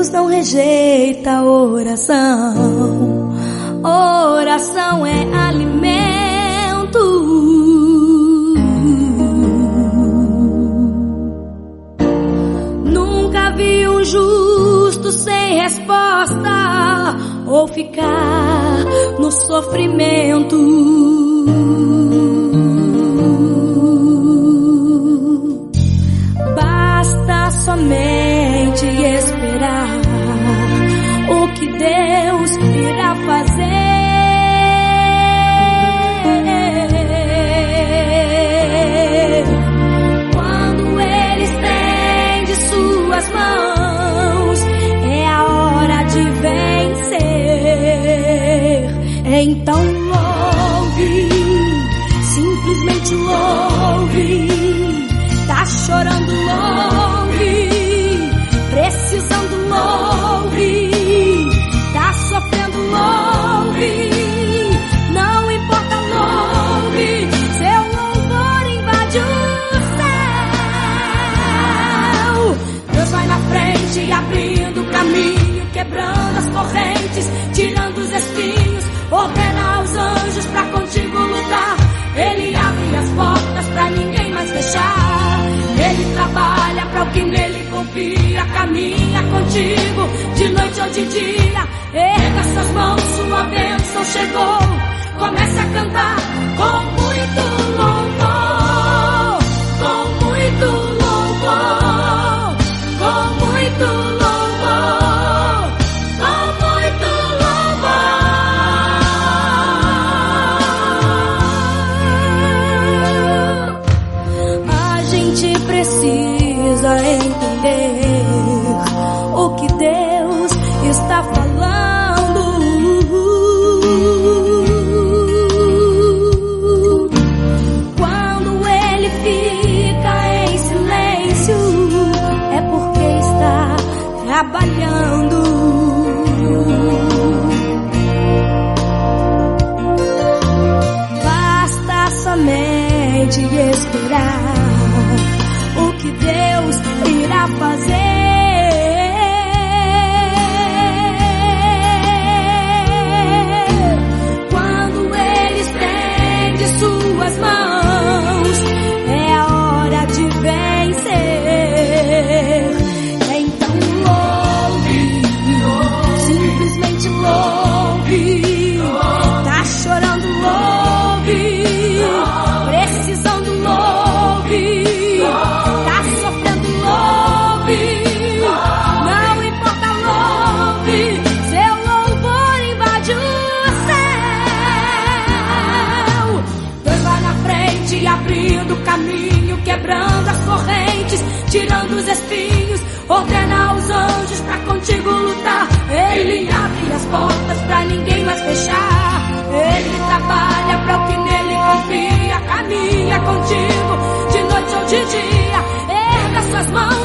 Deus não rejeita a oração. Oração é alimento. Nunca vi um justo sem resposta ou ficar no sofrimento. Basta somente esperar o que Deus irá fazer. Quando Ele estende suas mãos, é a hora de vencer. Então louve, simplesmente louve. Tá chorando, louve. Precisando, louve. Tá sofrendo, louve. Não importa, louve. Seu louvor invade o céu. Deus vai na frente, abrindo o caminho, quebrando as correntes, tirando os espinhos, ordena aos anjos pra contigo lutar. Ele abre as portas pra ninguém mais fechar. Ele trabalha para o que nele confia, caminha contigo de noite ou de dia. Erga suas mãos, sua bênção chegou. Comece a cantar com muito louvor, com muito louvor, com muito louvor, com muito louvor. A gente precisa entender o que Deus está falando. Quando Ele fica em silêncio, é porque está trabalhando. Basta somente esperar o que Deus irá fazer. Quando Ele estende suas mãos, é a hora de vencer. Então louve, simplesmente louve. Tá chorando, louve. Precisando, louve. Tá sofrendo, louve. Não importa, louve. Seu louvor invade o céu. Deus vai na frente, abrindo o caminho, quebrando as correntes, tirando os espinhos, ordena aos anjos pra contigo lutar. Ele abre as portas pra ninguém mais fechar. Ele trabalha pra o que nele confia, caminha contigo de noite ou de dia. Erga suas mãos,